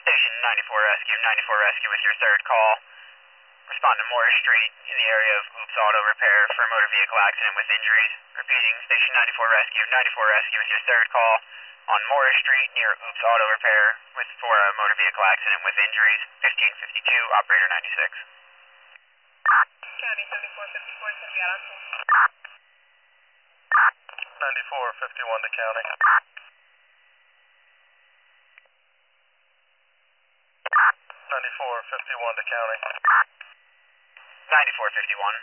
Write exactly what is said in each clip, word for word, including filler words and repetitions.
Station ninety-four Rescue, ninety-four Rescue with your third call. Respond to Morris Street in the area of Oops Auto Repair for a motor vehicle accident with injuries. Repeating, Station ninety-four Rescue, ninety-four Rescue with your third call on Morris Street near Oops Auto Repair with for a motor vehicle accident with injuries. fifteen fifty-two, Operator ninety-six. County seventy-four fifty-four, it's going to be out on scene. ninety-four fifty-one to County. ninety-four fifty-one to County. ninety-four fifty-one.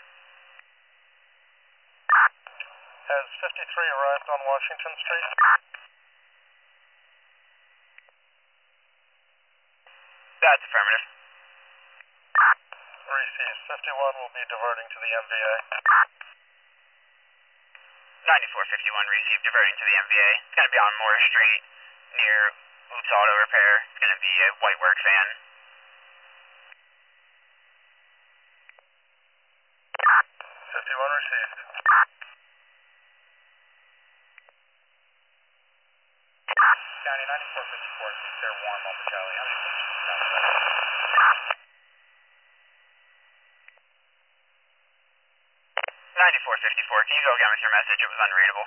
Has fifty-three arrived on Washington Street? That's affirmative. Received. fifty-one will be diverting to the M V A. ninety-four fifty-one received, diverting to the M V A. It's going to be on Morris Street near Oops Auto Repair. It's going to be a white work van. fifty-one received. County ninety-four fifty-four, keep their warm on the Charlie. How many patients you got left? ninety-four fifty-four, can you go again with your message? It was unreadable.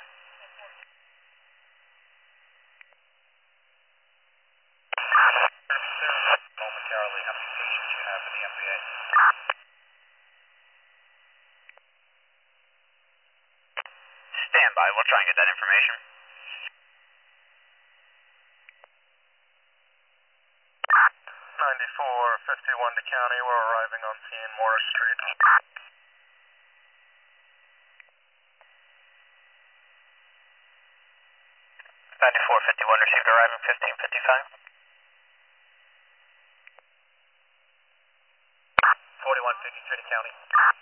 Momentarily, how many patients you have in the M V A? Stand by, we'll try and get that information. ninety-four fifty-one to County. We're arriving on scene, Morris Street. ninety-four fifty-one received, arriving fifteen fifty-five. forty-one fifty-three to County.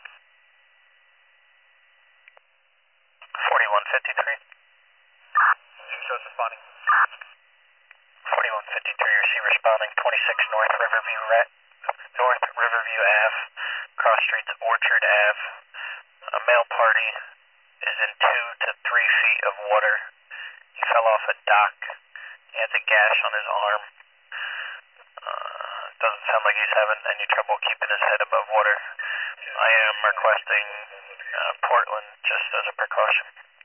forty-one fifty-three. Two shows responding. forty-one fifty-three, receive responding, twenty-six North Riverview, Re- North Riverview Ave, cross streets Orchard Ave. A male party is in two to three feet of water. He fell off a dock. He has a gash on his arm. Uh, doesn't sound like he's having any trouble keeping his head above water. I am requesting uh, Portland just as a precaution.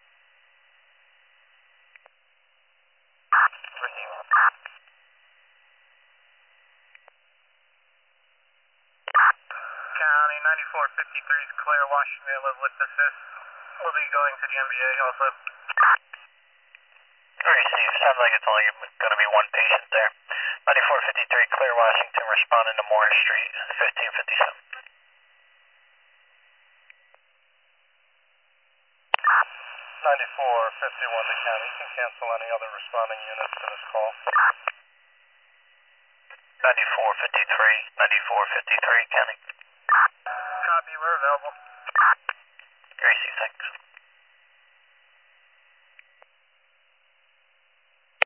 County ninety-four fifty-three is clear. Washington Elizabeth assist. We'll be going to the M V A also. Received. Sounds like it's only going to be one patient there. ninety-four fifty-three, clear Washington, responding to Morris Street, fifteen fifty-seven. ninety-four fifty-one to County. You can cancel any other responding units to this call. ninety-four fifty-three, ninety-four fifty-three, County. Copy, we're available. Gracie, thanks.